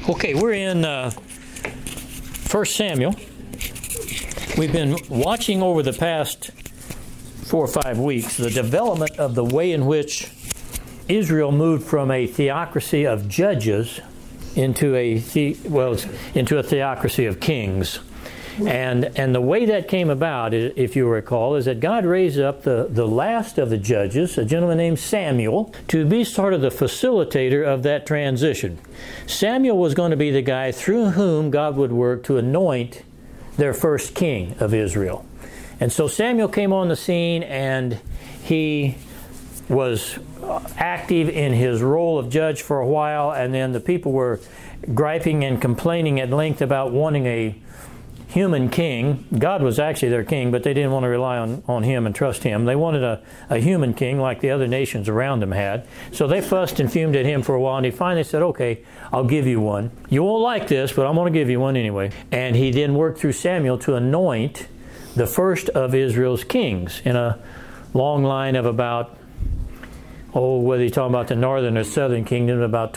Okay, we're in 1 Samuel. We've been watching over the past 4 or 5 weeks the development of the way in which Israel moved from a theocracy of judges into a theocracy of kings. And the way that came about, if you recall, is that God raised up the last of the judges, a gentleman named Samuel, to be sort of the facilitator of that transition. Samuel was going to be the guy through whom God would work to anoint their first king of Israel. And so Samuel came on the scene, and he was active in his role of judge for a while, and then the people were griping and complaining at length about wanting a human king. God was actually their king, but they didn't want to rely on him and trust him. They wanted a human king like the other nations around them had. So they fussed and fumed at him for a while, and he finally said, okay, I'll give you one. You won't like this, but I'm going to give you one anyway. And he then worked through Samuel to anoint the first of Israel's kings in a long line of about, whether you're talking about the northern or southern kingdom, about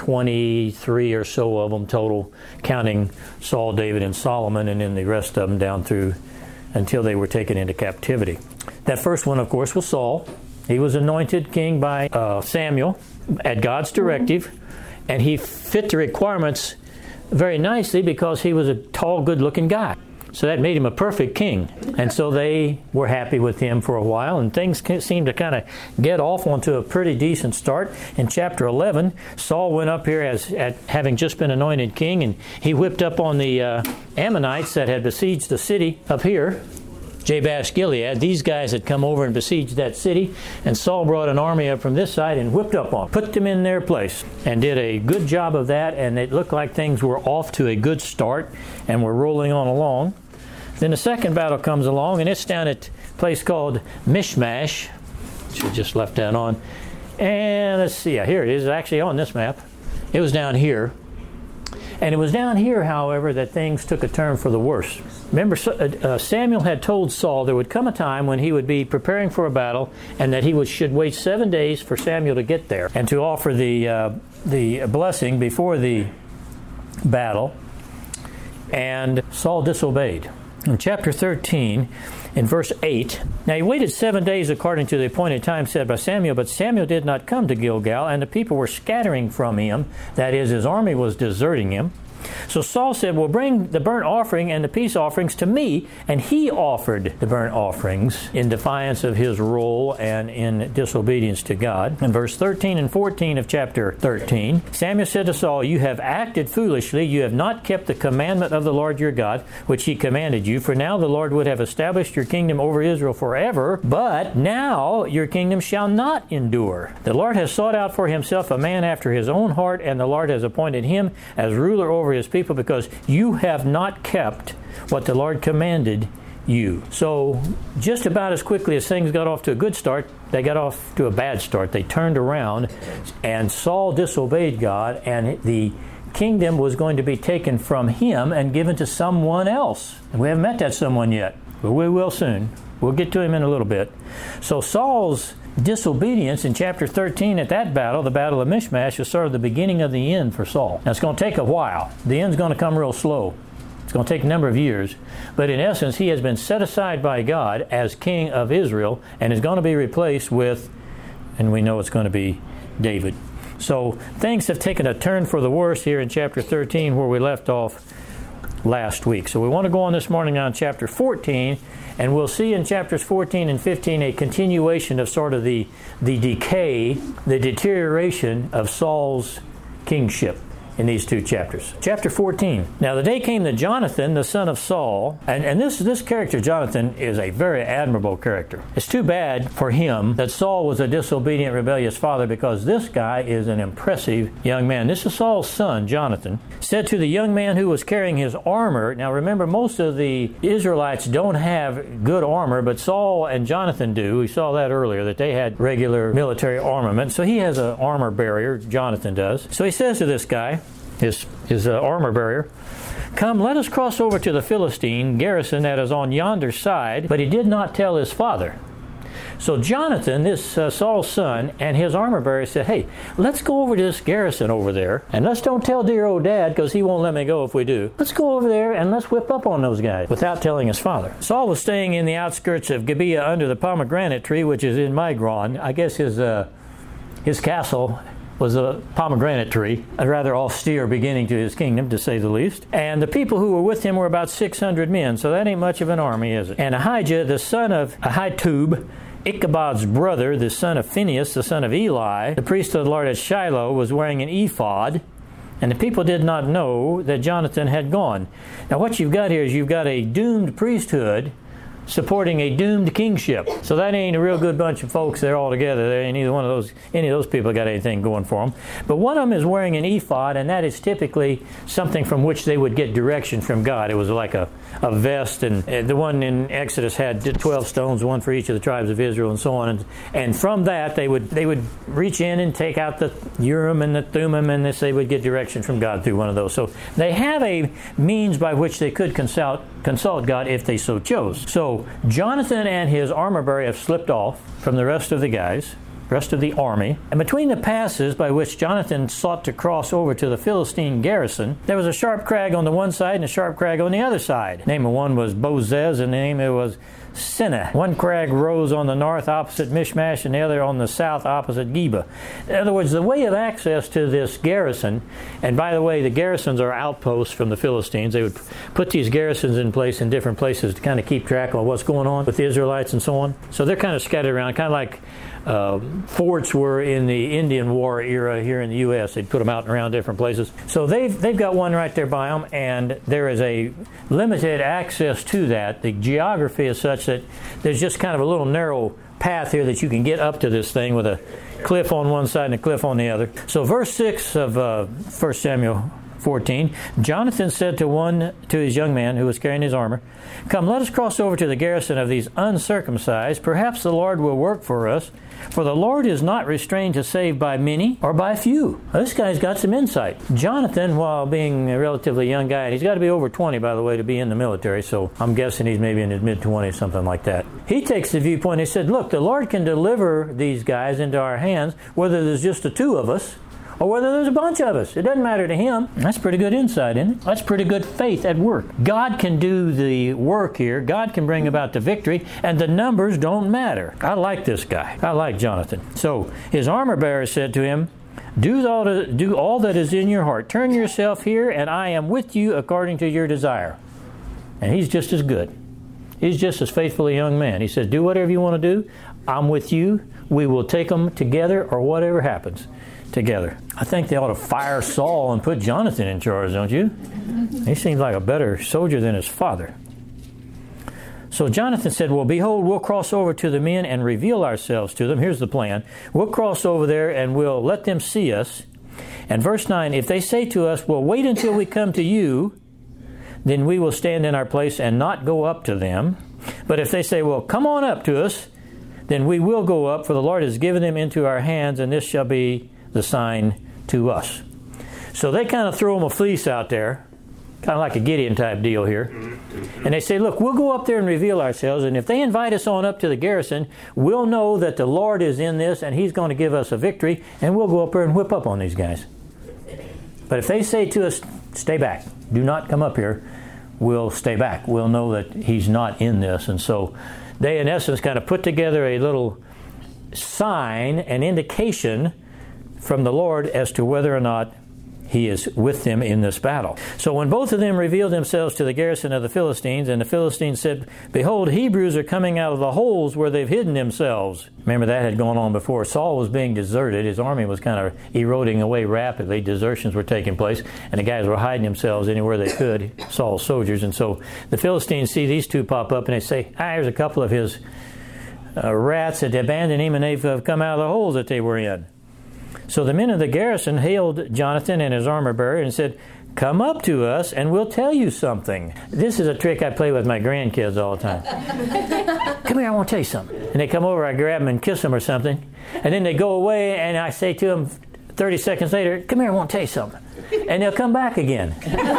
23 or so of them total, counting Saul, David, and Solomon, and then the rest of them down through until they were taken into captivity. That first one, of course, was Saul. He was anointed king by Samuel at God's directive, and he fit the requirements very nicely because he was a tall, good-looking guy. So that made him a perfect king. And so they were happy with him for a while, and things seemed to kind of get off onto a pretty decent start. In chapter 11, Saul went up here as having just been anointed king, and he whipped up on the Ammonites that had besieged the city up here, Jabesh Gilead. These guys had come over and besieged that city, and Saul brought an army up from this side and whipped up on them, put them in their place, and did a good job of that, and it looked like things were off to a good start and were rolling on along. Then the second battle comes along, and it's down at a place called Michmash, which I just left that on. And let's see, here it is, actually on this map. It was down here. And it was down here, however, that things took a turn for the worse. Remember, Samuel had told Saul there would come a time when he would be preparing for a battle, and that he should wait 7 days for Samuel to get there and to offer the blessing before the battle. And Saul disobeyed. In chapter 13, in verse 8, now he waited 7 days according to the appointed time set by Samuel, but Samuel did not come to Gilgal, and the people were scattering from him. That is, his army was deserting him. So Saul said, well, bring the burnt offering and the peace offerings to me. And he offered the burnt offerings in defiance of his role and in disobedience to God. In verse 13 and 14 of chapter 13, Samuel said to Saul, you have acted foolishly. You have not kept the commandment of the Lord your God, which he commanded you. For now the Lord would have established your kingdom over Israel forever. But now your kingdom shall not endure. The Lord has sought out for himself a man after his own heart, and the Lord has appointed him as ruler over his people, because you have not kept what the Lord commanded you. So just about as quickly as things got off to a good start, they got off to a bad start. They turned around, and Saul disobeyed God, and the kingdom was going to be taken from him and given to someone else. And we haven't met that someone yet, but we will soon. We'll get to him in a little bit. So Saul's disobedience in chapter 13 at that battle, the Battle of Michmash, is sort of the beginning of the end for Saul. Now, it's going to take a while. The end's going to come real slow. It's going to take a number of years. But in essence, he has been set aside by God as king of Israel and is going to be replaced with, and we know it's going to be David. So things have taken a turn for the worse here in chapter 13 where we left off last week. So we want to go on this morning on chapter 14, and we'll see in chapters 14 and 15 a continuation of sort of the decay, the deterioration of Saul's kingship in these two chapters. Chapter 14. Now the day came that Jonathan, the son of Saul, and this character, Jonathan, is a very admirable character. It's too bad for him that Saul was a disobedient, rebellious father, because this guy is an impressive young man. This is Saul's son, Jonathan, said to the young man who was carrying his armor. Now remember, most of the Israelites don't have good armor, but Saul and Jonathan do. We saw that earlier, that they had regular military armament. So he has an armor bearer, Jonathan does. So he says to this guy, his armor bearer, come, let us cross over to the Philistine garrison that is on yonder side. But he did not tell his father. So Jonathan, this Saul's son, and his armor bearer said, hey, let's go over to this garrison over there, and let's don't tell dear old Dad, because he won't let me go if we do. Let's go over there and let's whip up on those guys, without telling his father. Saul was staying in the outskirts of Gibeah under the pomegranate tree, which is in Migron. I guess his castle was a pomegranate tree, a rather austere beginning to his kingdom, to say the least. And the people who were with him were about 600 men, so that ain't much of an army, is it? And Ahijah, the son of Ahitub, Ichabod's brother, the son of Phinehas, the son of Eli, the priest of the Lord at Shiloh, was wearing an ephod, and the people did not know that Jonathan had gone. Now what you've got here is you've got a doomed priesthood supporting a doomed kingship. So that ain't a real good bunch of folks there all together. There ain't any of those people got anything going for them. But one of them is wearing an ephod, and that is typically something from which they would get direction from God. It was like a vest, and the one in Exodus had 12 stones, one for each of the tribes of Israel, and so on. And from that, they would reach in and take out the Urim and the Thummim, and they would get direction from God through one of those. So they have a means by which they could consult God if they so chose. So Jonathan and his armor bearer have slipped off from the rest of the guys, rest of the army. And between the passes by which Jonathan sought to cross over to the Philistine garrison, there was a sharp crag on the one side and a sharp crag on the other side. The name of one was Bozez, and the name of it was Seneh. One crag rose on the north opposite Mishmash, and the other on the south opposite Geba. In other words, the way of access to this garrison, and by the way, the garrisons are outposts from the Philistines. They would put these garrisons in place in different places to kind of keep track of what's going on with the Israelites and so on. So they're kind of scattered around, kind of like forts were in the Indian War era here in the U.S. They'd put them out and around different places. So they've got one right there by them, and there is a limited access to that. The geography is such that there's just kind of a little narrow path here that you can get up to this thing with a cliff on one side and a cliff on the other. So verse 6 of 1 Samuel 14, Jonathan said to his young man who was carrying his armor, "Come, let us cross over to the garrison of these uncircumcised. Perhaps the Lord will work for us, for the Lord is not restrained to save by many or by few." Now, this guy's got some insight. Jonathan, while being a relatively young guy, and he's got to be over 20, by the way, to be in the military, so I'm guessing he's maybe in his mid-20s, something like that. He takes the viewpoint, he said, look, the Lord can deliver these guys into our hands, whether there's just the two of us, or whether there's a bunch of us. It doesn't matter to him. That's pretty good insight, isn't it? That's pretty good faith at work. God can do the work here. God can bring about the victory, and the numbers don't matter. I like this guy. I like Jonathan. So his armor bearer said to him, Do all that is in your heart. Turn yourself here, and I am with you according to your desire. And he's just as good. He's just as faithful a young man. He says, do whatever you want to do. I'm with you. We will take them together, or whatever happens together. I think they ought to fire Saul and put Jonathan in charge, don't you? He seems like a better soldier than his father. So Jonathan said, well, behold, we'll cross over to the men and reveal ourselves to them. Here's the plan. We'll cross over there and we'll let them see us. And verse 9, if they say to us, well, wait until we come to you, then we will stand in our place and not go up to them. But if they say, well, come on up to us, then we will go up, for the Lord has given them into our hands, and this shall be the sign to us. So they kind of throw them a fleece out there, kind of like a Gideon type deal here. And they say, look, we'll go up there and reveal ourselves, and if they invite us on up to the garrison, we'll know that the Lord is in this, and He's going to give us a victory, and we'll go up there and whip up on these guys. But if they say to us, stay back, do not come up here, we'll stay back. We'll know that He's not in this. And so they, in essence, kind of put together a little sign, an indication from the Lord as to whether or not He is with them in this battle. So when both of them revealed themselves to the garrison of the Philistines, and the Philistines said, behold, Hebrews are coming out of the holes where they've hidden themselves. Remember, that had gone on before. Saul was being deserted. His army was kind of eroding away rapidly. Desertions were taking place, and the guys were hiding themselves anywhere they could, Saul's soldiers. And so the Philistines see these two pop up, and they say, there's a couple of his rats that abandoned him, and they've come out of the holes that they were in. So the men of the garrison hailed Jonathan and his armor bearer and said, come up to us and we'll tell you something. This is a trick I play with my grandkids all the time. Come here, I want to tell you something. And they come over, I grab them and kiss them or something. And then they go away and I say to them, 30 seconds later, come here, I want to tell you something. And they'll come back again.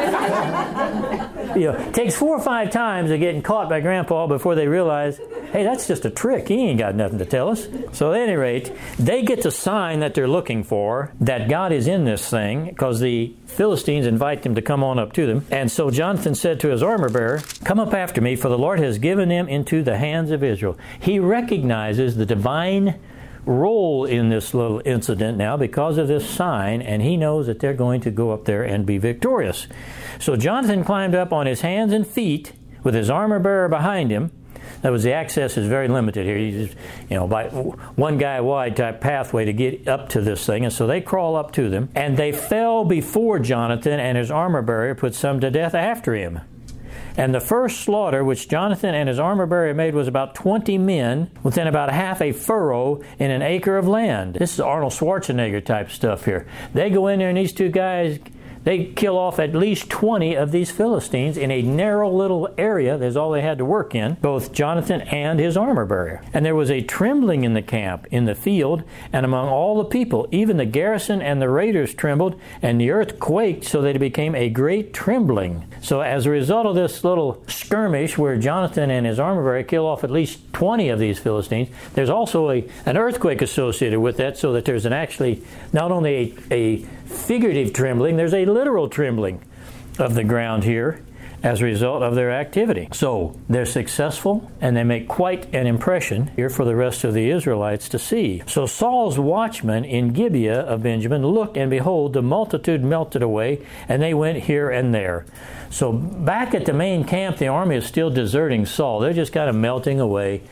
It takes 4 or 5 times of getting caught by Grandpa before they realize, hey, that's just a trick. He ain't got nothing to tell us. So at any rate, they get the sign that they're looking for, that God is in this thing, because the Philistines invite them to come on up to them. And so Jonathan said to his armor bearer, come up after me, for the Lord has given them into the hands of Israel. He recognizes the divine role in this little incident now because of this sign, and he knows that they're going to go up there and be victorious. So Jonathan climbed up on his hands and feet with his armor bearer behind him. That was, the access is very limited here. You just, by one guy wide type pathway to get up to this thing. And so they crawl up to them, and they fell before Jonathan, and his armor bearer put some to death after him. And the first slaughter which Jonathan and his armor bearer made was about 20 men within about half a furrow in an acre of land. This is Arnold Schwarzenegger type stuff here. They go in there, and these two guys, they kill off at least 20 of these Philistines in a narrow little area. That's all they had to work in, both Jonathan and his armor bearer. And there was a trembling in the camp, in the field, and among all the people. Even the garrison and the raiders trembled, and the earth quaked, so that it became a great trembling. So as a result of this little skirmish where Jonathan and his armor bearer kill off at least 20 of these Philistines, there's also an earthquake associated with that, so that there's actually not only a figurative trembling, there's a literal trembling of the ground here as a result of their activity. So they're successful, and they make quite an impression here for the rest of the Israelites to see. So Saul's watchmen in Gibeah of Benjamin looked, and behold, the multitude melted away, and they went here and there. So back at the main camp, the army is still deserting Saul. They're just kind of melting away,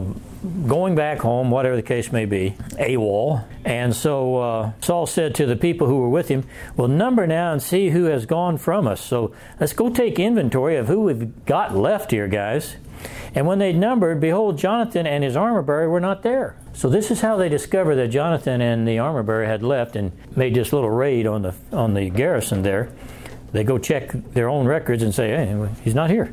going back home, whatever the case may be, AWOL. And so Saul said to the people who were with him, well, number now and see who has gone from us. So let's go take inventory of who we've got left here, guys. And when they numbered, behold, Jonathan and his armor bearer were not there. So this is how they discovered that Jonathan and the armor bearer had left and made this little raid on the garrison there. They go check their own records and say, hey, he's not here.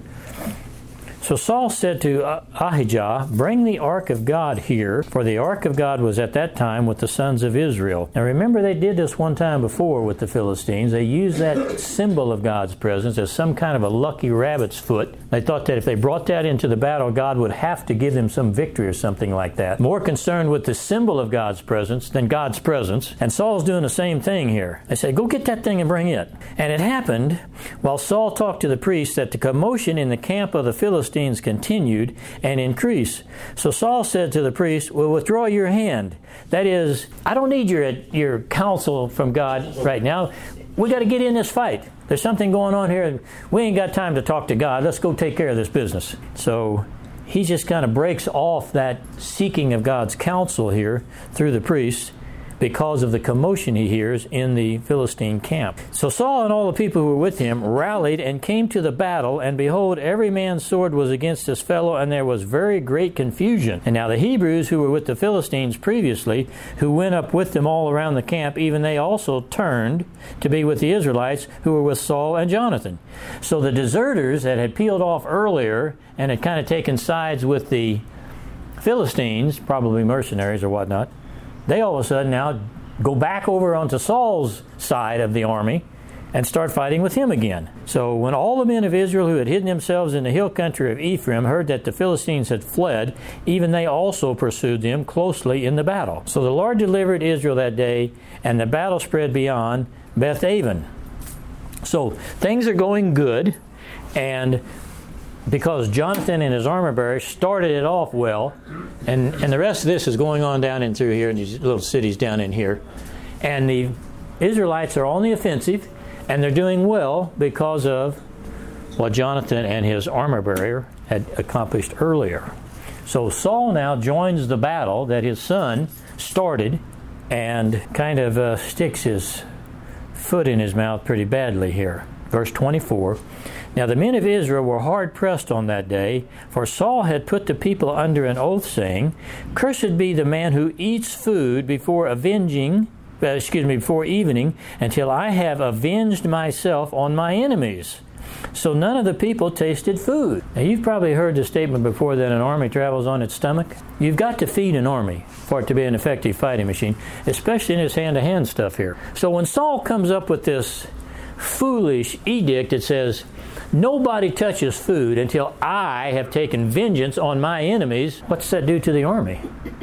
So Saul said to Ahijah, bring the ark of God here, for the ark of God was at that time with the sons of Israel. Now remember, they did this one time before with the Philistines. They used that symbol of God's presence as some kind of a lucky rabbit's foot. They thought that if they brought that into the battle, God would have to give them some victory or something like that. More concerned with the symbol of God's presence than God's presence. And Saul's doing the same thing here. They said, go get that thing and bring it. And it happened, while Saul talked to the priests, that the commotion in the camp of the Philistines continued and increased. So Saul said to the priest, well, withdraw your hand. That is, I don't need your counsel from God right now. We got to get in this fight. There's something going on here. We ain't got time to talk to God. Let's go take care of this business. So he just kind of breaks off that seeking of God's counsel here through the priest, because of the commotion he hears in the Philistine camp. So Saul and all the people who were with him rallied and came to the battle, and behold, every man's sword was against his fellow, and there was very great confusion. And now the Hebrews who were with the Philistines previously, who went up with them all around the camp, even they also turned to be with the Israelites who were with Saul and Jonathan. So the deserters that had peeled off earlier and had kind of taken sides with the Philistines, probably mercenaries or whatnot, they all of a sudden now go back over onto Saul's side of the army and start fighting with him again. So when all the men of Israel who had hidden themselves in the hill country of Ephraim heard that the Philistines had fled, even they also pursued them closely in the battle. So the Lord delivered Israel that day, and the battle spread beyond Beth-aven. So things are going good, and because Jonathan and his armor bearer started it off well, and the rest of this is going on down in through here in these little cities down in here, and the Israelites are on the offensive, and they're doing well because of what Jonathan and his armor bearer had accomplished earlier. So Saul now joins the battle that his son started, and kind of sticks his foot in his mouth pretty badly here. Verse 24, now the men of Israel were hard pressed on that day, for Saul had put the people under an oath, saying, cursed be the man who eats food before evening, until I have avenged myself on my enemies. So none of the people tasted food. Now, you've probably heard the statement before that an army travels on its stomach. You've got to feed an army for it to be an effective fighting machine, especially in this hand-to-hand stuff here. So when Saul comes up with this foolish edict that says, nobody touches food until I have taken vengeance on my enemies, what's that do to the army?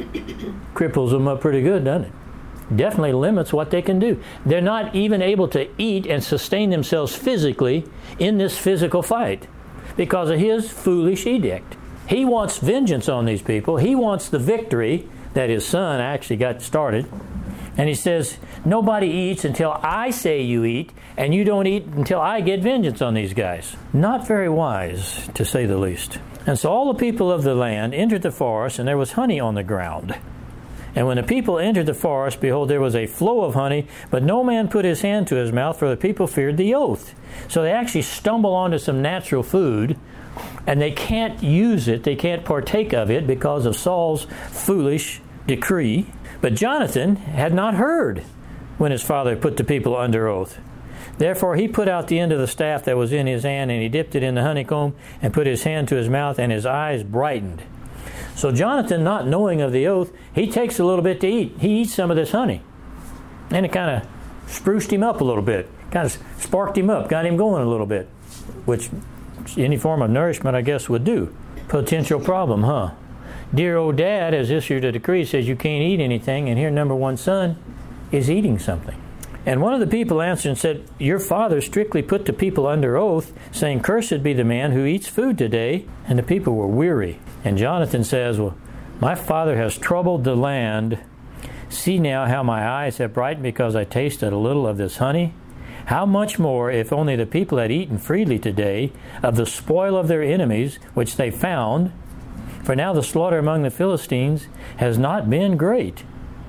Cripples them up pretty good, doesn't it? Definitely limits what they can do. They're not even able to eat and sustain themselves physically in this physical fight because of his foolish edict. He wants vengeance on these people. He wants the victory that his son actually got started. And he says, nobody eats until I say you eat, and you don't eat until I get vengeance on these guys. Not very wise, to say the least. And so all the people of the land entered the forest, and there was honey on the ground. And when the people entered the forest, behold, there was a flow of honey, but no man put his hand to his mouth, for the people feared the oath. So they actually stumble onto some natural food, and they can't use it, they can't partake of it because of Saul's foolish decree. But Jonathan had not heard when his father put the people under oath. Therefore he put out the end of the staff that was in his hand, and he dipped it in the honeycomb, and put his hand to his mouth, and his eyes brightened. So Jonathan, not knowing of the oath, he takes a little bit to eat. He eats some of this honey. And it kind of spruced him up a little bit. Kind of sparked him up, got him going a little bit. Which any form of nourishment, I guess, would do. Potential problem, huh? Dear old dad has issued a decree, says you can't eat anything, and here number one son is eating something. And one of the people answered and said, your father strictly put the people under oath, saying, cursed be the man who eats food today. And the people were weary. And Jonathan says, well, my father has troubled the land. See now how my eyes have brightened because I tasted a little of this honey. How much more if only the people had eaten freely today of the spoil of their enemies, which they found. For now the slaughter among the Philistines has not been great.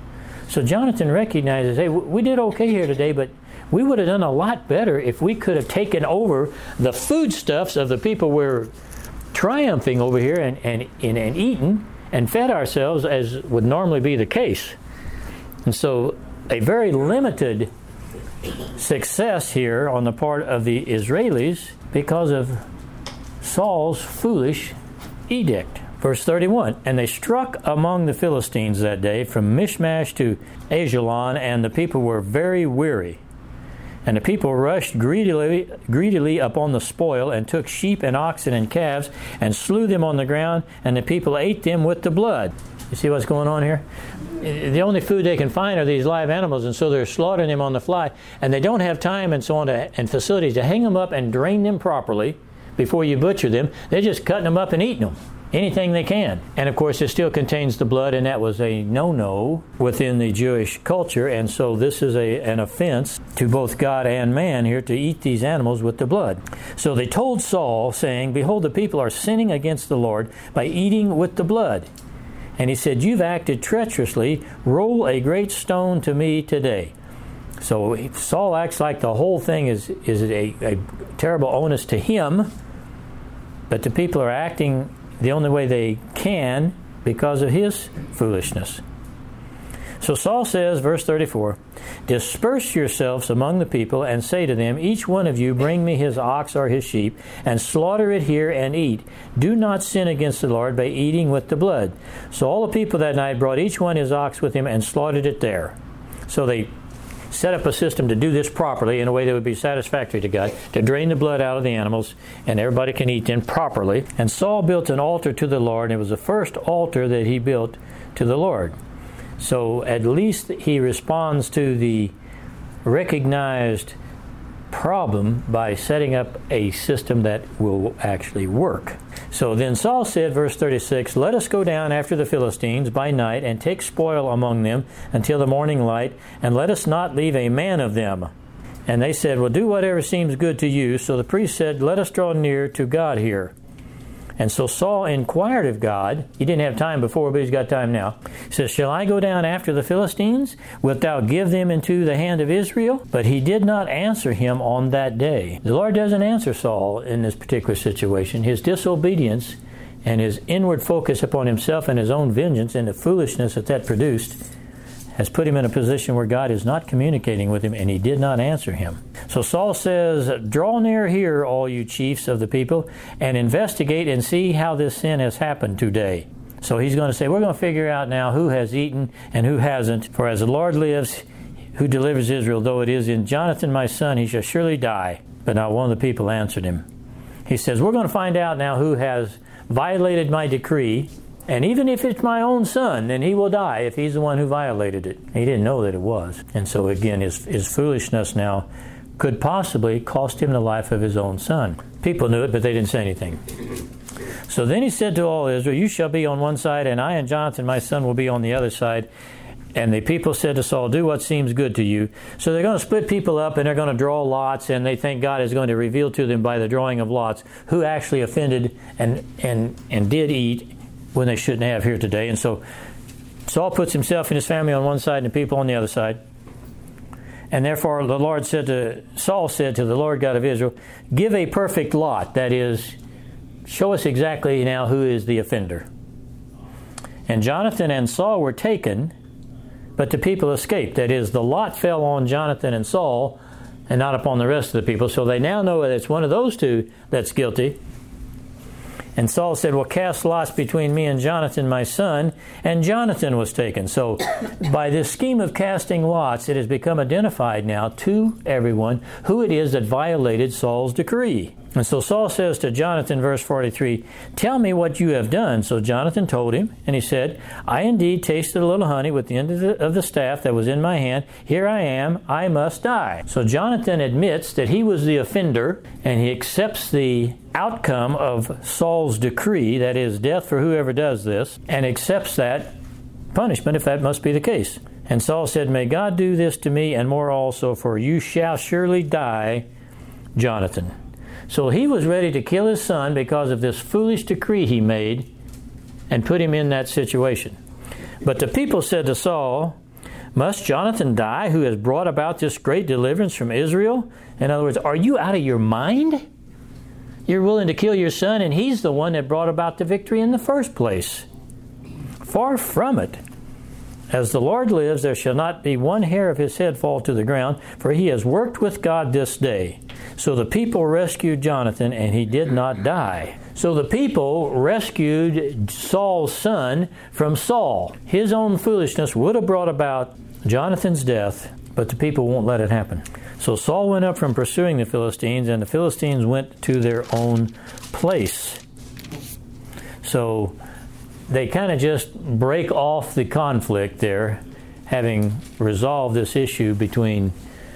So Jonathan recognizes, hey, we did okay here today, but we would have done a lot better if we could have taken over the foodstuffs of the people we're triumphing over here and eaten and fed ourselves as would normally be the case. And so a very limited success here on the part of the Israelis because of Saul's foolish edict. Verse 31, and they struck among the Philistines that day from Michmash to Ajalon, and the people were very weary. And the people rushed greedily upon the spoil, and took sheep and oxen and calves, and slew them on the ground, and the people ate them with the blood. You see what's going on here? The only food they can find are these live animals, and so they're slaughtering them on the fly, and they don't have time and so on and facilities to hang them up and drain them properly before you butcher them. They're just cutting them up and eating them. Anything they can. And of course it still contains the blood, and that was a no-no within the Jewish culture, and so this is an offense to both God and man here to eat these animals with the blood. So they told Saul, saying, behold, the people are sinning against the Lord by eating with the blood. And he said, you've acted treacherously. Roll a great stone to me today. So Saul acts like the whole thing is a terrible onus to him, but the people are acting the only way they can because of his foolishness. So Saul says, verse 34, disperse yourselves among the people and say to them, each one of you bring me his ox or his sheep, and slaughter it here and eat. Do not sin against the Lord by eating with the blood. So all the people that night brought each one his ox with him and slaughtered it there. So they set up a system to do this properly in a way that would be satisfactory to God, to drain the blood out of the animals, and everybody can eat them properly. And Saul built an altar to the Lord, and it was the first altar that he built to the Lord. So at least he responds to the recognized problem by setting up a system that will actually work. So then Saul said, verse 36, let us go down after the Philistines by night and take spoil among them until the morning light, and let us not leave a man of them. And they said, well, do whatever seems good to you. So the priest said, let us draw near to God here. And so Saul inquired of God. He didn't have time before, but he's got time now. He says, shall I go down after the Philistines? Wilt thou give them into the hand of Israel? But he did not answer him on that day. The Lord doesn't answer Saul in this particular situation. His disobedience and his inward focus upon himself and his own vengeance and the foolishness that produced has put him in a position where God is not communicating with him, and he did not answer him. So Saul says, "Draw near here, all you chiefs of the people, and investigate and see how this sin has happened today." So he's going to say, we're going to figure out now who has eaten and who hasn't. "For as the Lord lives, who delivers Israel, though it is in Jonathan my son, he shall surely die." But not one of the people answered him. He says, we're going to find out now who has violated my decree. And even if it's my own son, then he will die if he's the one who violated it. He didn't know that it was. And so again, his foolishness now could possibly cost him the life of his own son. People knew it, but they didn't say anything. So then he said to all Israel, "You shall be on one side, and I and Jonathan my son will be on the other side." And the people said to Saul, "Do what seems good to you." So they're going to split people up, and they're going to draw lots, and they think God is going to reveal to them by the drawing of lots who actually offended and did eat when they shouldn't have here today. And so Saul puts himself and his family on one side and the people on the other side. And therefore Saul said to the Lord God of Israel, "Give a perfect lot," that is, show us exactly now who is the offender. And Jonathan and Saul were taken, but the people escaped. That is, the lot fell on Jonathan and Saul and not upon the rest of the people. So they now know that it's one of those two that's guilty. And Saul said, "Well, cast lots between me and Jonathan, my son." And Jonathan was taken. So by this scheme of casting lots, it has become identified now to everyone who it is that violated Saul's decree. And so Saul says to Jonathan, verse 43, "Tell me what you have done." So Jonathan told him, and he said, "I indeed tasted a little honey with the end of the staff that was in my hand. Here I am, I must die." So Jonathan admits that he was the offender, and he accepts the outcome of Saul's decree, that is, death for whoever does this, and accepts that punishment if that must be the case. And Saul said, "May God do this to me and more also, for you shall surely die, Jonathan." So he was ready to kill his son because of this foolish decree he made and put him in that situation. But the people said to Saul, "Must Jonathan die, who has brought about this great deliverance from Israel?" In other words, are you out of your mind? You're willing to kill your son, and he's the one that brought about the victory in the first place. Far from it. "As the Lord lives, there shall not be one hair of his head fall to the ground, for he has worked with God this day." So the people rescued Jonathan, and he did not die. So the people rescued Saul's son from Saul. His own foolishness would have brought about Jonathan's death, but the people won't let it happen. So Saul went up from pursuing the Philistines, and the Philistines went to their own place. So they kind of just break off the conflict there, having resolved this issue between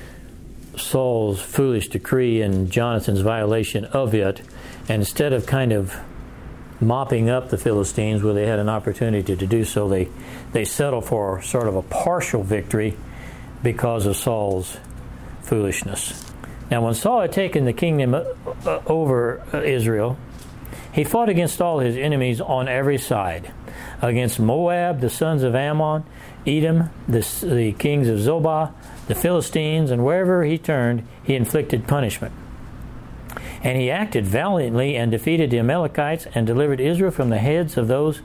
Saul's foolish decree and Jonathan's violation of it. And instead of kind of mopping up the Philistines where they had an opportunity to do so, they settle for sort of a partial victory because of Saul's foolishness. Now, when Saul had taken the kingdom over Israel, he fought against all his enemies on every side. Against Moab, the sons of Ammon, Edom, the kings of Zobah, the Philistines, and wherever he turned, he inflicted punishment. And he acted valiantly and defeated the Amalekites and delivered Israel from the hands of those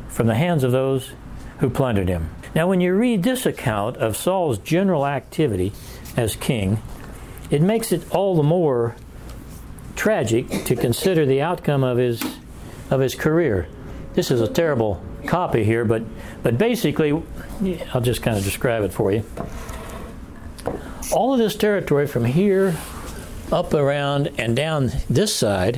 who plundered him. Now, when you read this account of Saul's general activity as king, it makes it all the more tragic to consider the outcome of his career. This is a terrible copy here, but basically, I'll just kind of describe it for you. All of this territory from here up around and down this side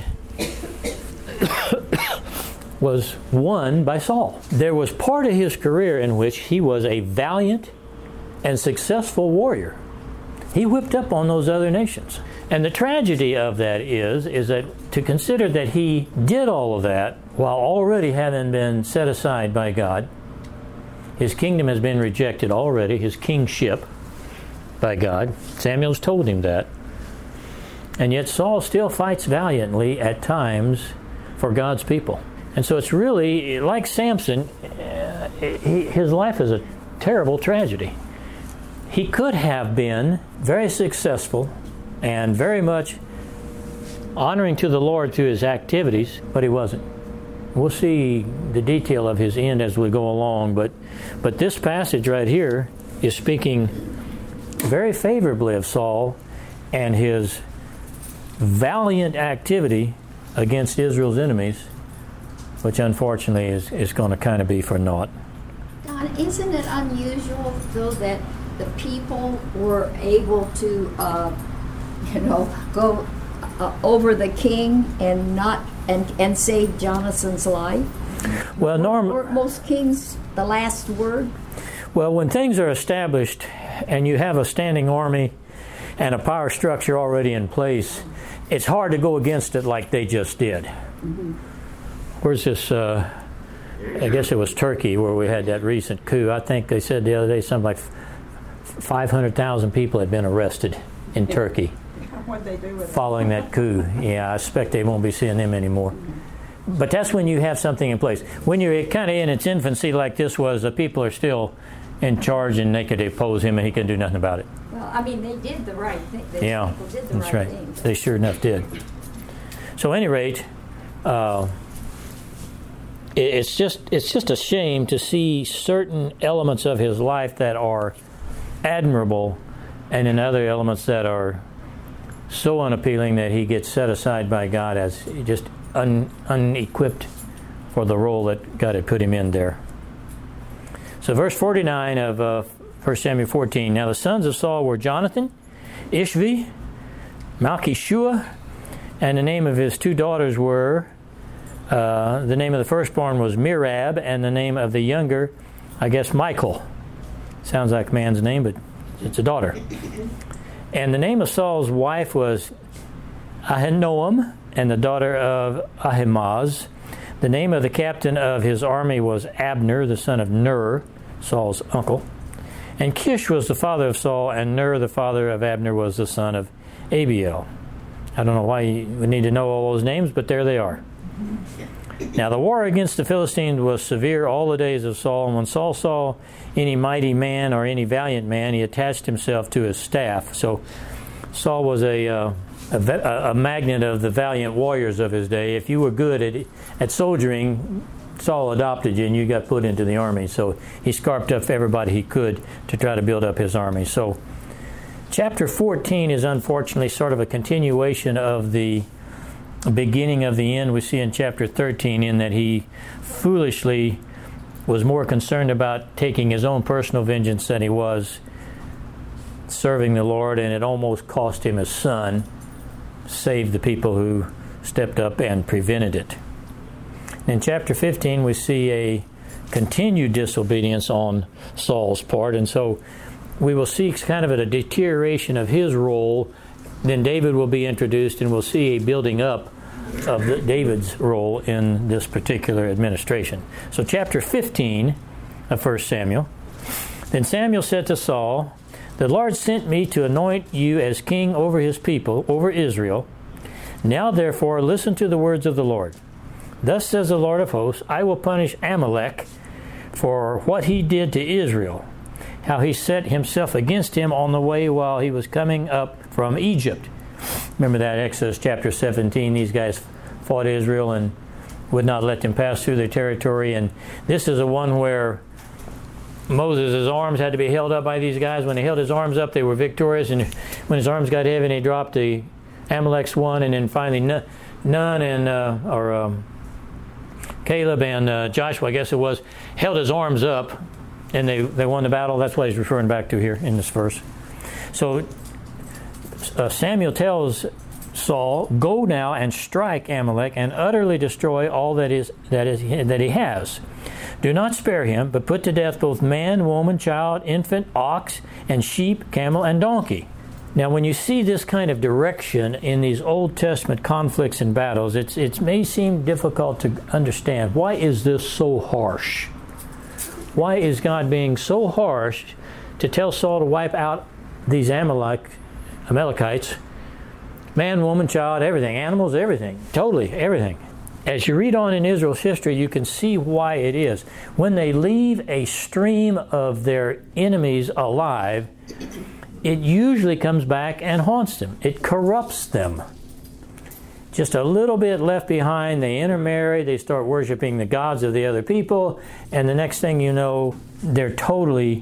was won by Saul. There was part of his career in which he was a valiant and successful warrior. He whipped up on those other nations. And the tragedy of that is that to consider that he did all of that while already having been set aside by God. His kingdom has been rejected already, his kingship by God. Samuel's told him that. And yet Saul still fights valiantly at times for God's people. And so it's really, like Samson, his life is a terrible tragedy. He could have been very successful and very much honoring to the Lord through his activities, but he wasn't. We'll see the detail of his end as we go along, but this passage right here is speaking very favorably of Saul and his valiant activity against Israel's enemies, which unfortunately is going to kind of be for naught. Don, isn't it unusual, though, that the people were able to, go over the king and save Jonathan's life? Well, Weren't most kings the last word? Well, when things are established and you have a standing army and a power structure already in place, it's hard to go against it like they just did. Mm-hmm. Where's this? I guess it was Turkey where we had that recent coup. I think they said the other day something like 500,000 people had been arrested in Turkey. What'd they do with following that coup? Yeah, I expect they won't be seeing them anymore. But that's when you have something in place. When you're kind of in its infancy like this was, the people are still in charge and they could depose him and he can do nothing about it. Well, I mean, they did the right thing. Yeah, People did the that's right right. thing. They sure enough did. So at any rate, it's just a shame to see certain elements of his life that are admirable and in other elements that are so unappealing that he gets set aside by God as just unequipped for the role that God had put him in there. So verse 49 of 1 Samuel 14. Now the sons of Saul were Jonathan, Ishvi, Malchishua, and the name of his two daughters were, the name of the firstborn was Merab, and the name of the younger, I guess, Michal. Sounds like a man's name, but it's a daughter. And the name of Saul's wife was Ahinoam, and the daughter of Ahimaaz. The name of the captain of his army was Abner, the son of Ner, Saul's uncle. And Kish was the father of Saul, and Ner, the father of Abner, was the son of Abiel. I don't know why you would need to know all those names, but there they are. Now the war against the Philistines was severe all the days of Saul, and when Saul saw any mighty man or any valiant man, he attached himself to his staff. So Saul was a magnet of the valiant warriors of his day. If you were good at soldiering, Saul adopted you and you got put into the army. So he scarped up everybody he could to try to build up his army. So chapter 14 is unfortunately sort of a continuation of the beginning of the end we see in chapter 13, in that he foolishly was more concerned about taking his own personal vengeance than he was serving the Lord, and it almost cost him his son. Saved the people who stepped up and prevented it. In chapter 15 we see a continued disobedience on Saul's part, and so we will see kind of a deterioration of his role. Then David will be introduced, and we'll see a building up of David's role in this particular administration. So chapter 15 of 1 Samuel. Then Samuel said to Saul, "The Lord sent me to anoint you as king over his people, over Israel. Now therefore listen to the words of the Lord. Thus says the Lord of hosts, I will punish Amalek for what he did to Israel, how he set himself against him on the way while he was coming up from Egypt." Remember that, Exodus chapter 17, these guys fought Israel and would not let them pass through their territory. And this is the one where Moses' arms had to be held up by these guys. When they held his arms up, they were victorious. And when his arms got heavy, they dropped, the Amalek's won. And then finally Nun and Caleb and Joshua, I guess it was, held his arms up, and they won the battle. That's what he's referring back to here in this verse. So Samuel tells Saul, "Go now and strike Amalek and utterly destroy all that he has. Do not spare him, but put to death both man, woman, child, infant, ox, and sheep, camel, and donkey." Now, when you see this kind of direction in these Old Testament conflicts and battles, it may seem difficult to understand. Why is this so harsh? Why is God being so harsh to tell Saul to wipe out these Amalekites? Man, woman, child, everything. Animals, everything. Totally, everything. As you read on in Israel's history, you can see why it is. When they leave a stream of their enemies alive, it usually comes back and haunts them. It corrupts them. Just a little bit left behind, they intermarry, they start worshiping the gods of the other people, and the next thing you know, they're totally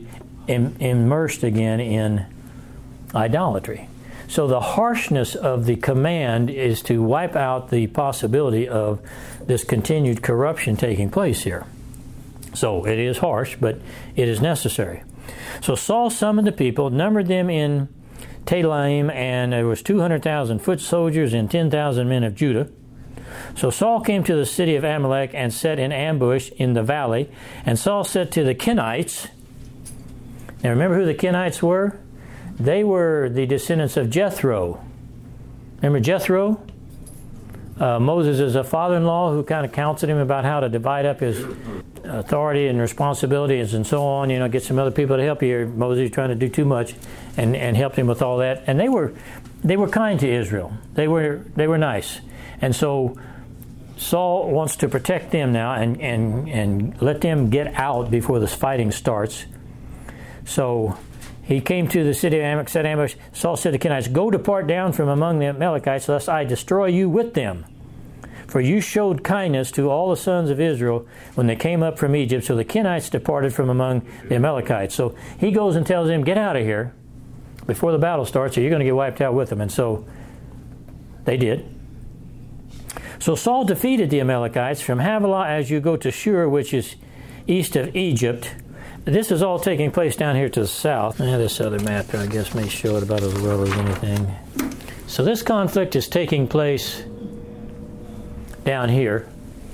immersed again in idolatry. So the harshness of the command is to wipe out the possibility of this continued corruption taking place here. So it is harsh, but it is necessary. So Saul summoned the people, numbered them in Telaim, and there was 200,000 foot soldiers and 10,000 men of Judah. So Saul came to the city of Amalek and set in ambush in the valley. And Saul said to the Kenites, now remember who the Kenites were? They were the descendants of Jethro. Remember Jethro? Moses is a father-in-law who kind of counseled him about how to divide up his authority and responsibilities and so on. Get some other people to help you. Moses is trying to do too much, and helped him with all that. And they were kind to Israel. They were nice. And so Saul wants to protect them now and let them get out before this fighting starts. So he came to the city of Amalek, set ambush. Saul said to the Kenites, "Go depart down from among the Amalekites, lest I destroy you with them. For you showed kindness to all the sons of Israel when they came up from Egypt." So the Kenites departed from among the Amalekites. So he goes and tells them, "Get out of here before the battle starts, or you're going to get wiped out with them." And so they did. So Saul defeated the Amalekites from Havilah as you go to Shur, which is east of Egypt. This is all taking place down here to the south. Now this other map here, I guess, may show it about as well as anything. So this conflict is taking place down here,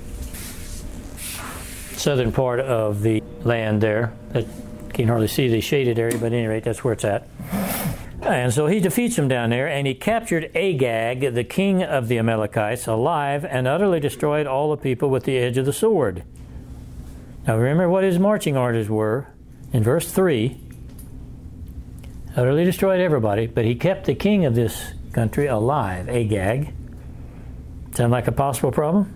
southern part of the land there. You can hardly see the shaded area, but at any rate, that's where it's at. And so he defeats them down there, and he captured Agag, the king of the Amalekites, alive, and utterly destroyed all the people with the edge of the sword. Now remember what his marching orders were in verse 3. Utterly destroyed everybody, but he kept the king of this country alive, Agag. Sound like a possible problem?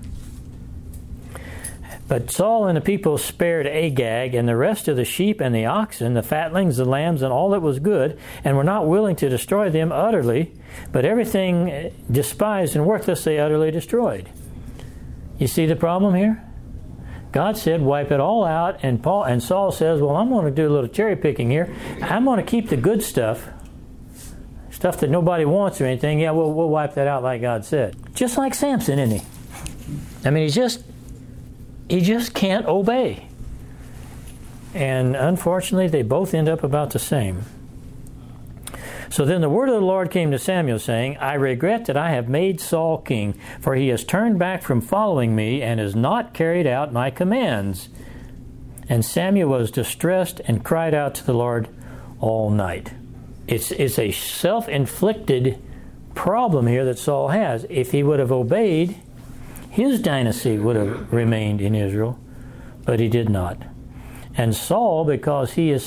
But Saul and the people spared Agag and the rest of the sheep and the oxen, the fatlings, the lambs, and all that was good, and were not willing to destroy them utterly, but everything despised and worthless they utterly destroyed. You see the problem here? God said, wipe it all out, and Saul says, well, I'm going to do a little cherry picking here. I'm going to keep the good stuff that nobody wants or anything. Yeah, we'll wipe that out like God said. Just like Samson, isn't he? I mean, he just can't obey. And unfortunately, they both end up about the same. So then the word of the Lord came to Samuel, saying, I regret that I have made Saul king, for he has turned back from following me and has not carried out my commands. And Samuel was distressed and cried out to the Lord all night. It's a self-inflicted problem here that Saul has. If he would have obeyed, his dynasty would have remained in Israel, but he did not. And Saul, because he is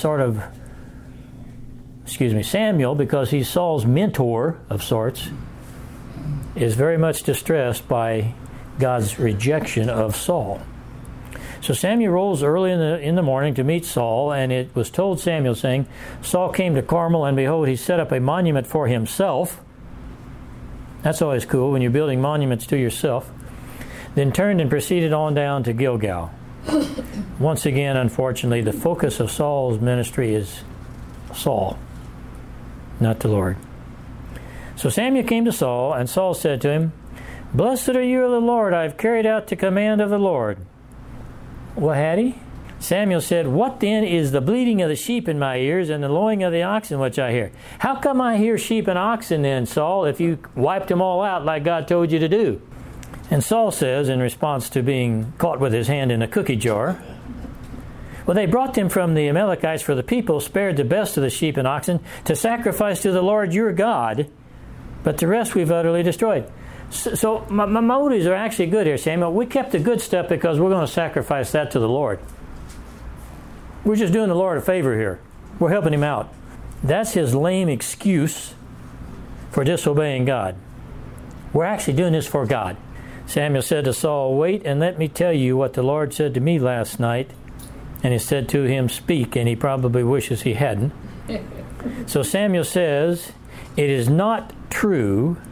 Samuel, because he's Saul's mentor of sorts, is very much distressed by God's rejection of Saul. So Samuel rose early in the morning to meet Saul, and it was told Samuel, saying, Saul came to Carmel, and behold, he set up a monument for himself. That's always cool when you're building monuments to yourself. Then turned and proceeded on down to Gilgal. Once again, unfortunately, the focus of Saul's ministry is Saul, not the Lord. So Samuel came to Saul, and Saul said to him, Blessed are you of the Lord, I have carried out the command of the Lord. What had he? Samuel said, What then is the bleating of the sheep in my ears and the lowing of the oxen which I hear? How come I hear sheep and oxen then, Saul, if you wiped them all out like God told you to do? And Saul says, in response to being caught with his hand in a cookie jar, Well, they brought them from the Amalekites, for the people spared the best of the sheep and oxen to sacrifice to the Lord your God, but the rest we've utterly destroyed. So my motives are actually good here, Samuel. We kept the good stuff because we're going to sacrifice that to the Lord. We're just doing the Lord a favor here. We're helping him out. That's his lame excuse for disobeying God. We're actually doing this for God. Samuel said to Saul, Wait and let me tell you what the Lord said to me last night. And he said to him, Speak, and he probably wishes he hadn't. So Samuel says, It is not true,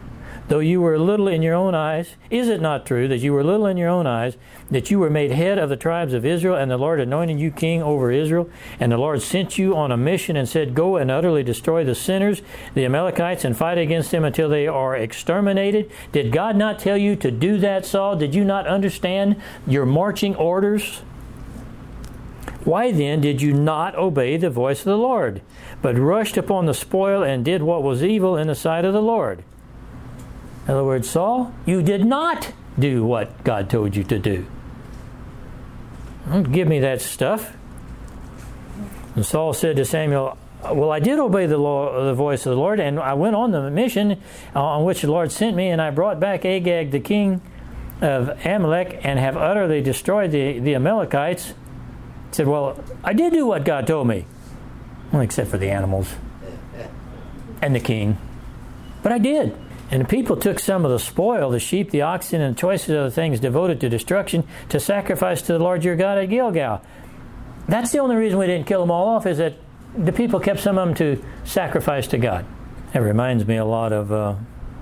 though you were little in your own eyes? Is it not true that you were little in your own eyes, that you were made head of the tribes of Israel, and the Lord anointed you king over Israel? And the Lord sent you on a mission and said, go and utterly destroy the sinners, the Amalekites, and fight against them until they are exterminated. Did God not tell you to do that, Saul? Did you not understand your marching orders? Why then did you not obey the voice of the Lord, but rushed upon the spoil and did what was evil in the sight of the Lord? In other words, Saul, you did not do what God told you to do. Don't give me that stuff. And Saul said to Samuel, well, I did obey the voice of the Lord, and I went on the mission on which the Lord sent me, and I brought back Agag, the king of Amalek, and have utterly destroyed the Amalekites. He said, well, I did do what God told me. Well, except for the animals and the king. But I did. And the people took some of the spoil, the sheep, the oxen, and the choicest of the things devoted to destruction, to sacrifice to the Lord your God at Gilgal. That's the only reason we didn't kill them all off, is that the people kept some of them to sacrifice to God. That reminds me a lot of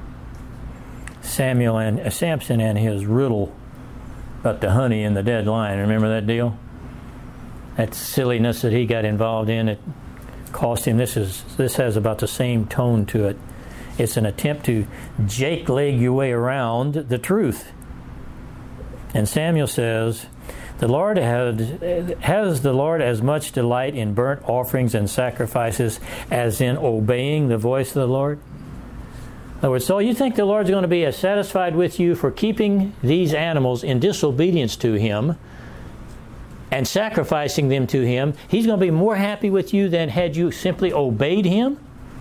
Samson and his riddle about the honey and the dead lion. Remember that deal? That silliness that he got involved in, it cost him. This has about the same tone to it. It's an attempt to jake-leg your way around the truth. And Samuel says, has the Lord as much delight in burnt offerings and sacrifices as in obeying the voice of the Lord? In other words, so you think the Lord's going to be as satisfied with you for keeping these animals in disobedience to Him and sacrificing them to Him? He's going to be more happy with you than had you simply obeyed Him?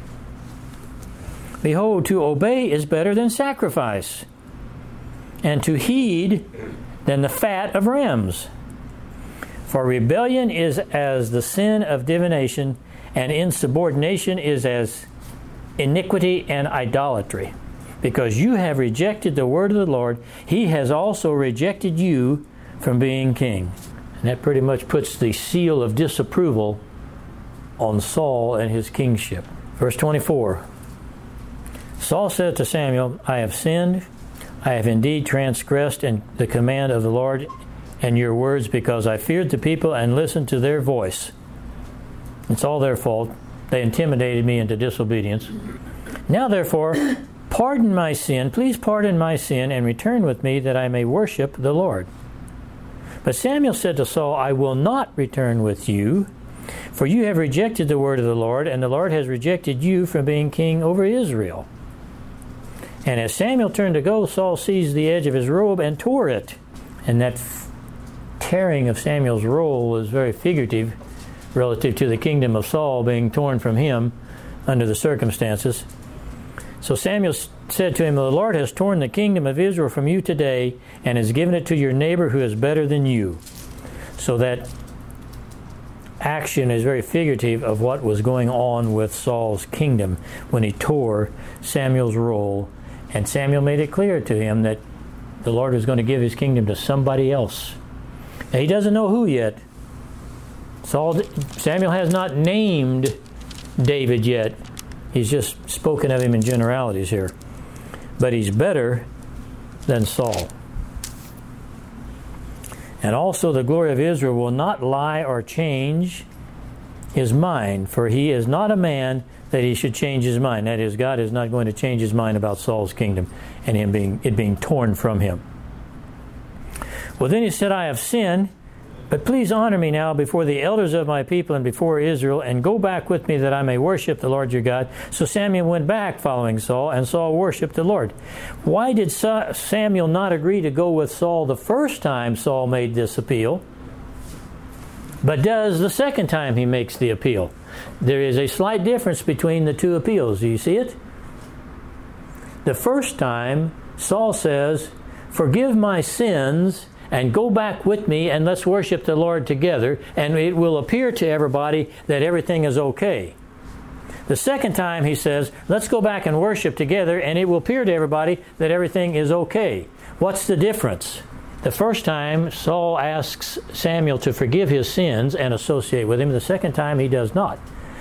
Behold, to obey is better than sacrifice, and to heed than the fat of rams. For rebellion is as the sin of divination, and insubordination is as iniquity and idolatry. Because you have rejected the word of the Lord, He has also rejected you from being king. And that pretty much puts the seal of disapproval on Saul and his kingship. Verse 24. Saul said to Samuel, I have sinned. I have indeed transgressed in the command of the Lord and your words, because I feared the people and listened to their voice. It's all their fault. They intimidated me into disobedience. Now therefore, pardon my sin. Please pardon my sin and return with me that I may worship the Lord. But Samuel said to Saul, I will not return with you, for you have rejected the word of the Lord, and the Lord has rejected you from being king over Israel. And as Samuel turned to go, Saul seized the edge of his robe and tore it. And that tearing of Samuel's robe was very figurative relative to the kingdom of Saul being torn from him under the circumstances. So Samuel said to him, the Lord has torn the kingdom of Israel from you today and has given it to your neighbor who is better than you. So that action is very figurative of what was going on with Saul's kingdom when he tore Samuel's robe. And Samuel made it clear to him that the Lord was going to give his kingdom to somebody else. Now, he doesn't know who yet. Samuel has not named David yet. He's just spoken of him in generalities here. But he's better than Saul. And also the glory of Israel will not lie or change his mind, for he is not a man that he should change his mind. That is, God is not going to change his mind about Saul's kingdom and it being torn from him. Well, then he said, I have sinned, but please honor me now before the elders of my people and before Israel, and go back with me that I may worship the Lord your God. So Samuel went back following Saul, and Saul worshipped the Lord. Why did Samuel not agree to go with Saul the first time Saul made this appeal, but does the second time he makes the appeal? There is a slight difference between the two appeals. Do you see it? The first time, Saul says, forgive my sins and go back with me and let's worship the Lord together, and it will appear to everybody that everything is okay. The second time he says, let's go back and worship together, and it will appear to everybody that everything is okay. What's the difference? The first time, Saul asks Samuel to forgive his sins and associate with him. The second time, he does not.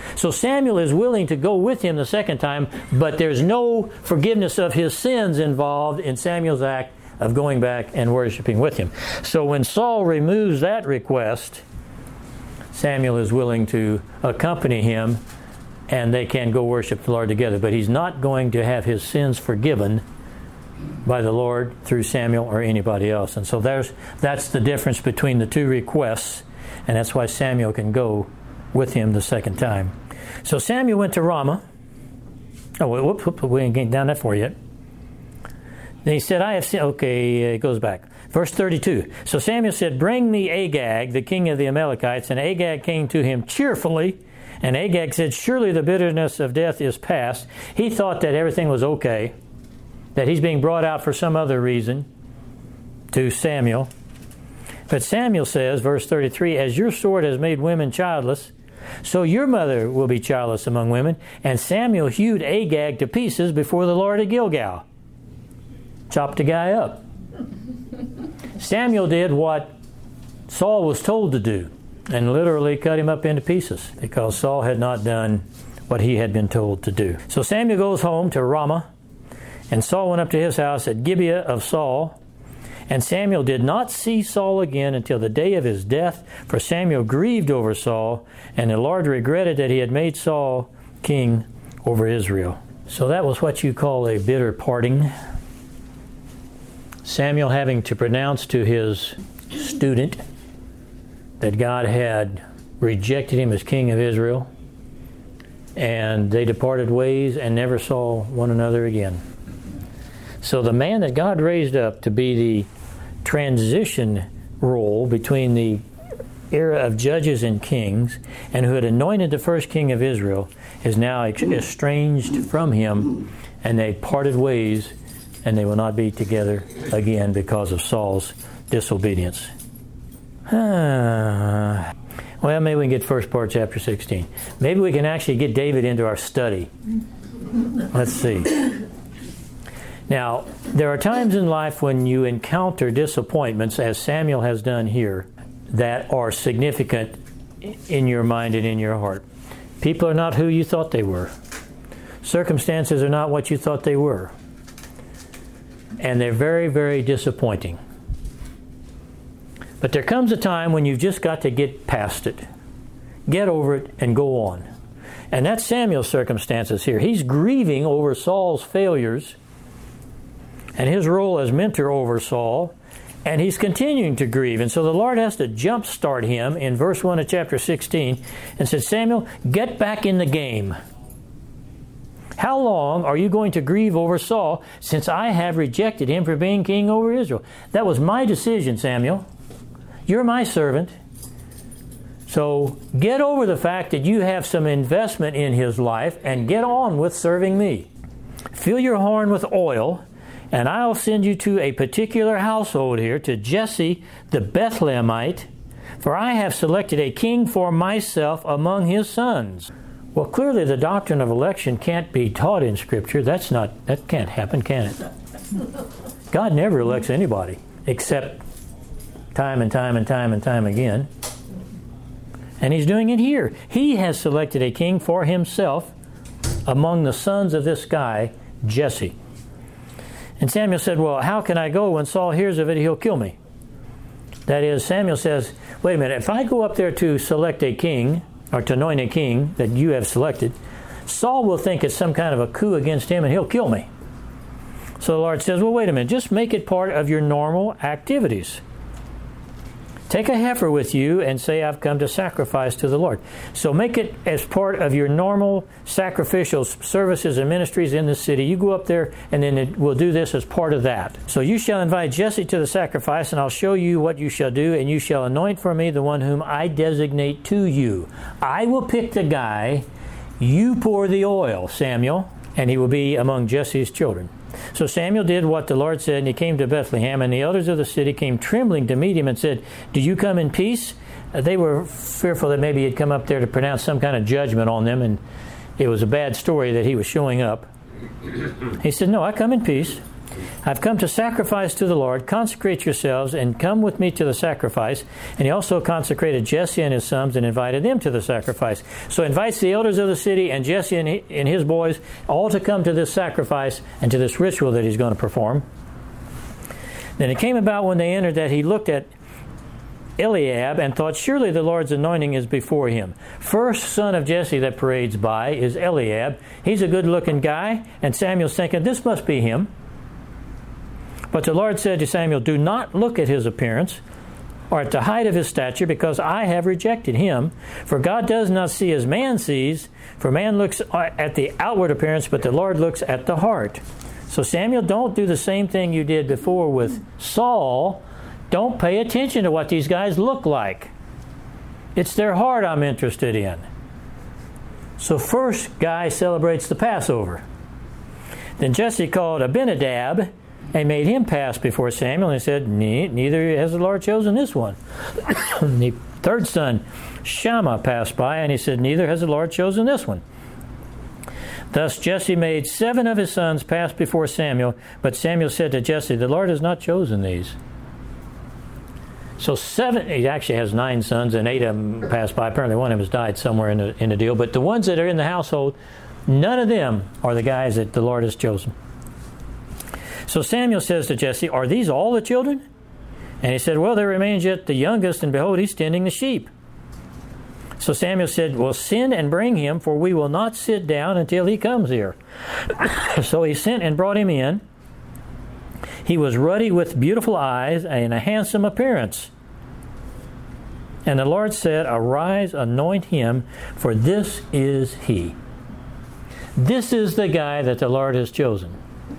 So Samuel is willing to go with him the second time, but there's no forgiveness of his sins involved in Samuel's act of going back and worshiping with him. So when Saul removes that request, Samuel is willing to accompany him, and they can go worship the Lord together. But he's not going to have his sins forgiven by the Lord through Samuel or anybody else. And so that's the difference between the two requests, and that's why Samuel can go with him the second time. So Samuel went to Ramah. Oh, whoop, we ain't getting down that far yet. Then he said, I have seen... Okay, it goes back. Verse 32. So Samuel said, bring me Agag, the king of the Amalekites. And Agag came to him cheerfully. And Agag said, surely the bitterness of death is past. He thought that everything was okay, that he's being brought out for some other reason to Samuel. But Samuel says, verse 33, as your sword has made women childless, so your mother will be childless among women. And Samuel hewed Agag to pieces before the Lord at Gilgal. Chopped the guy up. Samuel did what Saul was told to do, and literally cut him up into pieces, because Saul had not done what he had been told to do. So Samuel goes home to Ramah, and Saul went up to his house at Gibeah of Saul. And Samuel did not see Saul again until the day of his death, for Samuel grieved over Saul, and the Lord regretted that he had made Saul king over Israel. So that was what you call a bitter parting. Samuel having to pronounce to his student that God had rejected him as king of Israel, and they departed ways and never saw one another again. So the man that God raised up to be the transition role between the era of judges and kings, and who had anointed the first king of Israel, is now estranged from him, and they parted ways, and they will not be together again because of Saul's disobedience. Well, maybe we can get first part, chapter 16. Maybe we can actually get David into our study. Let's see. Now, there are times in life when you encounter disappointments, as Samuel has done here, that are significant in your mind and in your heart. People are not who you thought they were. Circumstances are not what you thought they were. And they're very, very disappointing. But there comes a time when you've just got to get past it, get over it, and go on. And that's Samuel's circumstances here. He's grieving over Saul's failures and his role as mentor over Saul, and he's continuing to grieve. And so the Lord has to jumpstart him in verse 1 of chapter 16 and said, Samuel, get back in the game. How long are you going to grieve over Saul, since I have rejected him for being king over Israel? That was my decision, Samuel. You're my servant. So get over the fact that you have some investment in his life and get on with serving me. Fill your horn with oil, and I'll send you to a particular household here, to Jesse the Bethlehemite, for I have selected a king for myself among his sons. Well, clearly the doctrine of election can't be taught in Scripture. That can't happen, can it? God never elects anybody, except time and time and time and time again. And he's doing it here. He has selected a king for himself among the sons of this guy, Jesse. And Samuel said, well, how can I go? When Saul hears of it, he'll kill me. That is, Samuel says, wait a minute, if I go up there to select a king, or to anoint a king that you have selected, Saul will think it's some kind of a coup against him, and he'll kill me. So the Lord says, well, wait a minute, just make it part of your normal activities. Take a heifer with you and say, I've come to sacrifice to the Lord. So make it as part of your normal sacrificial services and ministries in the city. You go up there, and then we'll do this as part of that. So you shall invite Jesse to the sacrifice, and I'll show you what you shall do, and you shall anoint for me the one whom I designate to you. I will pick the guy. You pour the oil, Samuel, and he will be among Jesse's children. So Samuel did what the Lord said, and he came to Bethlehem, and the elders of the city came trembling to meet him and said, do you come in peace? They were fearful that maybe he'd come up there to pronounce some kind of judgment on them, and it was a bad story that he was showing up. He said, no, I come in peace. I've come to sacrifice to the Lord. Consecrate yourselves and come with me to the sacrifice. And he also consecrated Jesse and his sons and invited them to the sacrifice. So he invites the elders of the city and Jesse and his boys all to come to this sacrifice and to this ritual that he's going to perform. Then it came about when they entered that he looked at Eliab and thought, surely the Lord's anointing is before him. First son of Jesse that parades by is Eliab. He's a good-looking guy, and Samuel's thinking, this must be him. But the Lord said to Samuel, do not look at his appearance or at the height of his stature, because I have rejected him. For God does not see as man sees, for man looks at the outward appearance, but the Lord looks at the heart. So Samuel, don't do the same thing you did before with Saul. Don't pay attention to what these guys look like. It's their heart I'm interested in. So first guy celebrates the Passover. Then Jesse called Abinadab and made him pass before Samuel, and he said, neither has the Lord chosen this one. The third son, Shammah, passed by, and he said, neither has the Lord chosen this one. Thus Jesse made 7 of his sons pass before Samuel, but Samuel said to Jesse, the Lord has not chosen these. So 7, he actually has 9 sons, and 8 of them passed by. Apparently one of them has died somewhere in the deal. But the ones that are in the household, none of them are the guys that the Lord has chosen. So Samuel says to Jesse, are these all the children? And he said, well, there remains yet the youngest, and behold, he's tending the sheep. So Samuel said, well, send and bring him, for we will not sit down until he comes here. So he sent and brought him in. He was ruddy with beautiful eyes and a handsome appearance. And the Lord said, arise, anoint him, for this is he. This is the guy that the Lord has chosen.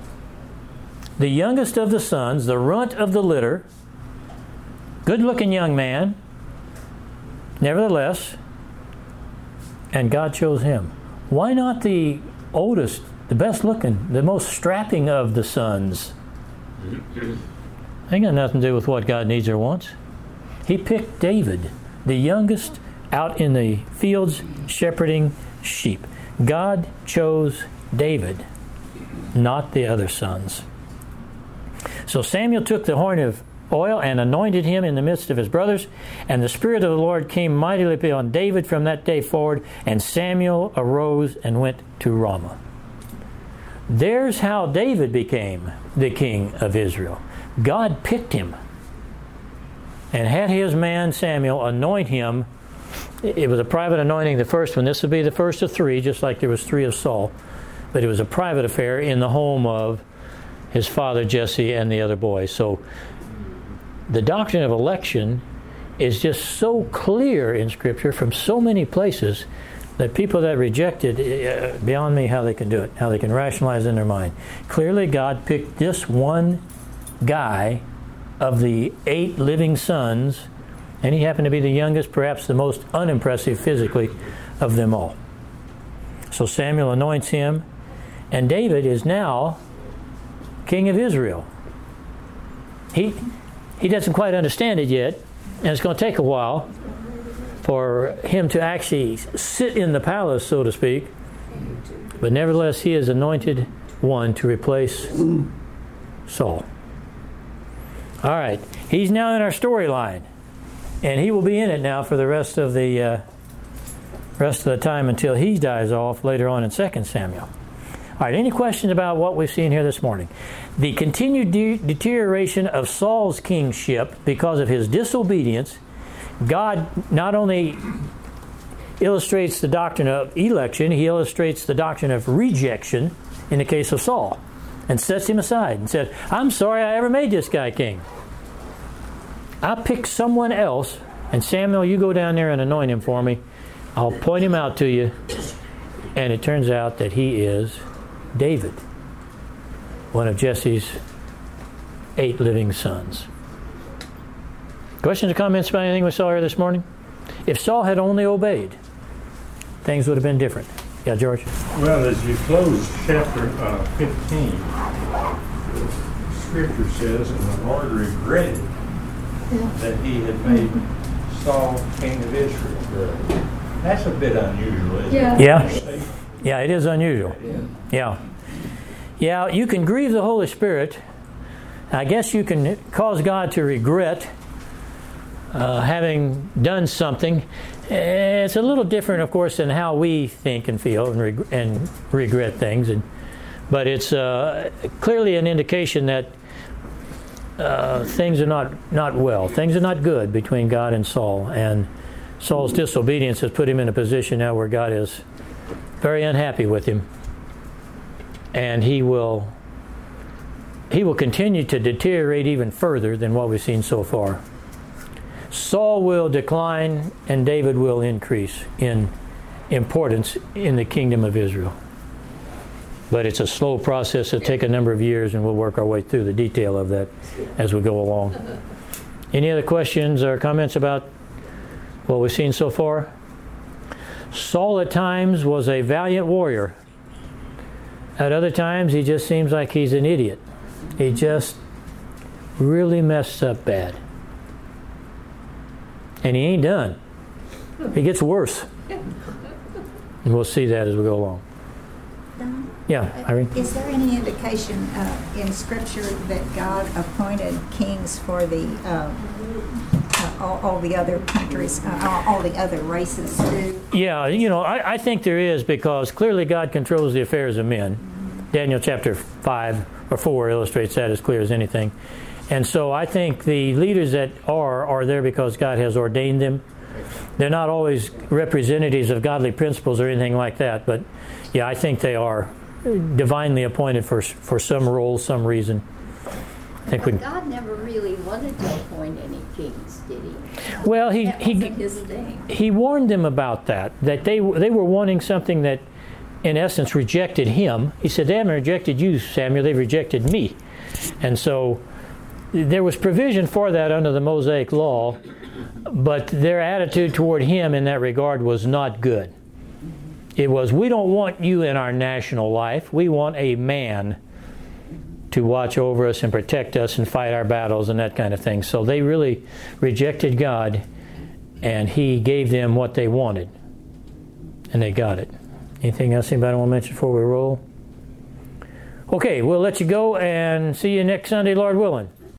The youngest of the sons, the runt of the litter, good-looking young man, nevertheless, and God chose him. Why not the oldest, the best-looking, the most strapping of the sons? Ain't got nothing to do with what God needs or wants. He picked David, the youngest, out in the fields shepherding sheep. God chose David, not the other sons. So Samuel took the horn of oil and anointed him in the midst of his brothers, and the Spirit of the Lord came mightily upon David from that day forward, and Samuel arose and went to Ramah. There's how David became the king of Israel. God picked him and had his man Samuel anoint him. It was a private anointing, the first one. This would be the first of 3, just like there was 3 of Saul. But it was a private affair in the home of his father Jesse and the other boys. So the doctrine of election is just so clear in Scripture from so many places that people that reject it, beyond me how they can do it, how they can rationalize in their mind. Clearly God picked this one guy of the 8 living sons, and he happened to be the youngest, perhaps the most unimpressive physically of them all. So Samuel anoints him, and David is now king of Israel. He doesn't quite understand it yet, and it's going to take a while for him to actually sit in the palace, so to speak. But nevertheless, he is anointed one to replace Saul. All right, he's now in our storyline, and he will be in it now for the rest of the time until he dies off later on in 2 Samuel. All right, any questions about what we've seen here this morning? The continued deterioration of Saul's kingship because of his disobedience. God not only illustrates the doctrine of election, he illustrates the doctrine of rejection in the case of Saul, and sets him aside and said, I'm sorry I ever made this guy king. I picked someone else, and Samuel, you go down there and anoint him for me. I'll point him out to you. And it turns out that he is David, one of Jesse's 8 living sons. Questions or comments about anything we saw here this morning? If Saul had only obeyed, things would have been different. Yeah, George? Well, as you close chapter 15, Scripture says, and the Lord regretted that he had made Saul king of Israel. That's a bit unusual, isn't it? Yeah, it is unusual. Yeah, you can grieve the Holy Spirit I guess you can cause God to regret having done something. It's a little different, of course, than how we think and feel and regret things. But it's clearly an indication that things are not well. Things are not good between God and Saul. And Saul's disobedience has put him in a position now where God is very unhappy with him. And he will continue to deteriorate even further than what we've seen so far. Saul will decline and David will increase in importance in the kingdom of Israel. But it's a slow process. It'll take a number of years, and we'll work our way through the detail of that as we go along. Any other questions or comments about what we've seen so far? Saul at times was a valiant warrior. At other times, he just seems like he's an idiot. He just really messed up bad. And he ain't done. It gets worse. And we'll see that as we go along. Don, Yeah, Irene? is there any indication in Scripture that God appointed kings for the all the other countries, all the other races too? Yeah, I think there is, because clearly God controls the affairs of men. Daniel chapter 5 or 4 illustrates that as clear as anything. And so I think the leaders that are there because God has ordained them. They're not always representatives of godly principles or anything like that, but yeah, I think they are divinely appointed for some role, some reason. But God never really wanted to appoint any kings, did he? Well, That wasn't his thing. he warned them about that they were wanting something that, in essence, rejected him. He said, they haven't rejected you, Samuel, they've rejected me. And so there was provision for that under the Mosaic law, but their attitude toward him in that regard was not good. It was, we don't want you in our national life. We want a man to watch over us and protect us and fight our battles and that kind of thing. So they really rejected God, and he gave them what they wanted, and they got it. Anything else anybody want to mention before we roll? Okay, we'll let you go and see you next Sunday, Lord willing.